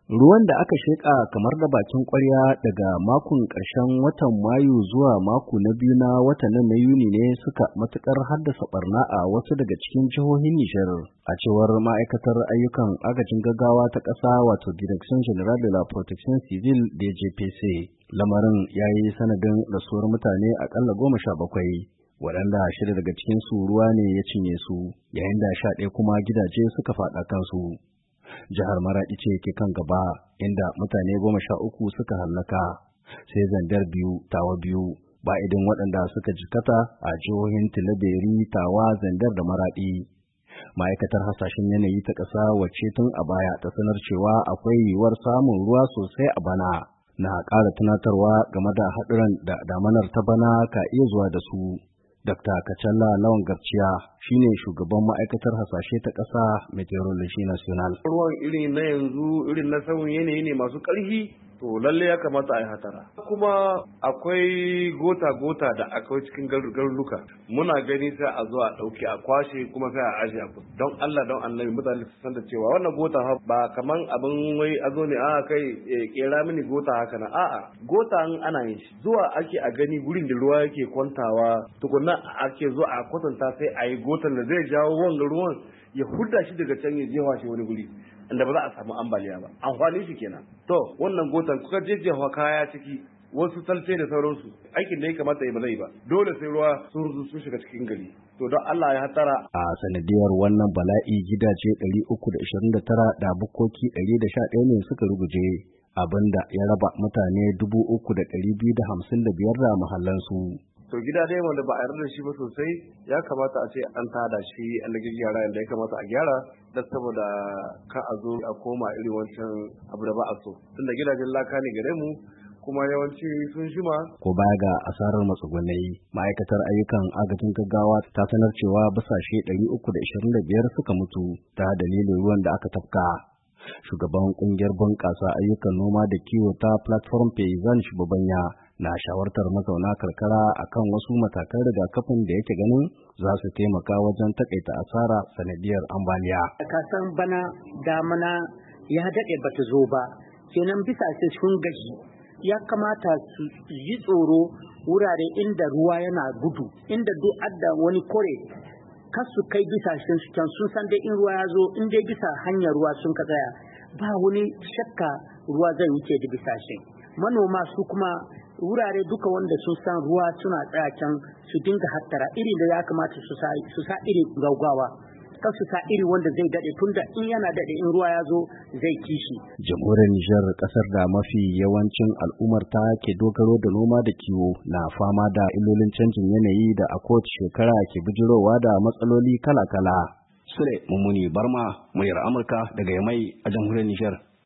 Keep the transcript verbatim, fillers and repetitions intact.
Ruwan da aka sheƙa kamar da bakin ƙwarya daga makon ƙarshen watan Mayu zuwa mako na biyu na watan na Yuni ne suka matuƙar haddasa ɓarna a wasu daga cikin jihohin Nijar, a cewar ma'aikatar ayyukan agajin gaggawa ta ƙasa wato Direction General de la Protection Civile D G P C. Lamarin ya yi sanadin rasuwar mutane aƙalla goma sha bakwai, waɗanda shida daga cikinsu ruwa ne ya cinye su, yayin da sha ɗaya kuma gidaje suka faɗa kansu. Jihar Maraɗi ce ke kan gaba, inda mutane goma sha uku suka hallaka, sai Zandar biyu, Tawa biyu, ba idin waɗanda suka jikata a jihohin Tilaberi, Tawa, Zandar da Maraɗi. Ma'aikatar hasashen yanayi ta ƙasa wacce tun a baya ta sanar cewa akwai yiwuwar samun ruwa sosai a bana, na ƙara tunatarwa game da haɗuran da damanar ta bana ka iya zuwa da su. Dokta Kacalla Lawan Garciya shine shugaban ma'aikatar hasashe ta ƙasa Meteorology National. Ruwan irin na yanzu irin na sauyin yanayi ne masu ƙarfi, to lalle ya kamata a yi hatara. Kuma akwai gota-gota da akwai cikin garuruka. Muna gani sai a zo a ɗauki a kwashe kuma sai a aje a kusa. Don Allah don Annabi mutane su san da cewa wannan gota ba kaman abin wai a zo ne a kai kera mini gota haka na a'a gota in ana yin shi zuwa ake a gani gurin da ruwa yake kwantawa tukunna ake zo a kwatanta sai a yi gotan da zai jawo wanga ruwan ya hudda shi daga can ya jefa shi wani guri inda ba za a samu ambaliya ba amfani shi kenan. To wannan gotan kuka jejjefa kaya ciki wasu talce da sauransu aikin da ya kamata ya ba zai ba dole sai ruwa sun sun shiga cikin gari. To don Allah ya hatara. A sanadiyar wannan bala'i gidaje ɗari uku da ashirin da tara da bukkoki ɗari da sha ɗaya ne suka ruguje, abinda ya raba mutane dubu uku da ɗari biyu da hamsin da biyar da mahallansu. To gida dai wanda ba a yarda da shi ba sosai ya kamata a ce an tada shi an da gyara yadda ya kamata a gyara da saboda ka a zo a koma irin wancan abu da ba a so. Tunda gidajen laka ne gare mu kuma yawanci sun shima. Ko baya ga asarar matsugunai, ma'aikatar ayyukan agajin gaggawa ta sanar cewa basashe ɗari uku da ashirin da biyar suka mutu ta dalilin ruwan da aka tafka. Shugaban kungiyar bunƙasa ayyukan noma da kiwo ta Platform Payzan Shubabanya na shawartar mazauna karkara akan wasu matakan rigakafin da yake ganin za su taimaka wajen takaita asara sanadiyar ambaliya. Kasan bana damana ya daɗe bata zo ba, kenan bisa sai sun gaji. Ya kamata su yi tsoro wurare inda ruwa yana gudu, inda duk adda wani kore kas su kai bisashen su can sun san dai in ruwa ya zo in dai bisa hanyar ruwa sun ka tsaya ba wani shakka ruwa zai wuce da bisashen. Manoma su kuma wurare duka wanda sun san ruwa suna tsaya can su dinga hattara iri da ya kamata su sa su sa iri gaugawa kan su sa iri wanda zai dade tunda in yana dade in ruwa ya zo zai kishi. Jamhuriyar Nijar, kasar da mafi yawancin al'ummar ta ke dogaro da noma da kiwo, na fama da illolin canjin yanayi da a kowace shekara ke bijirowa da matsaloli kala-kala. Sule Mummuni Barma, muryar Amurka daga Yamai a jamhuriyar Nijar.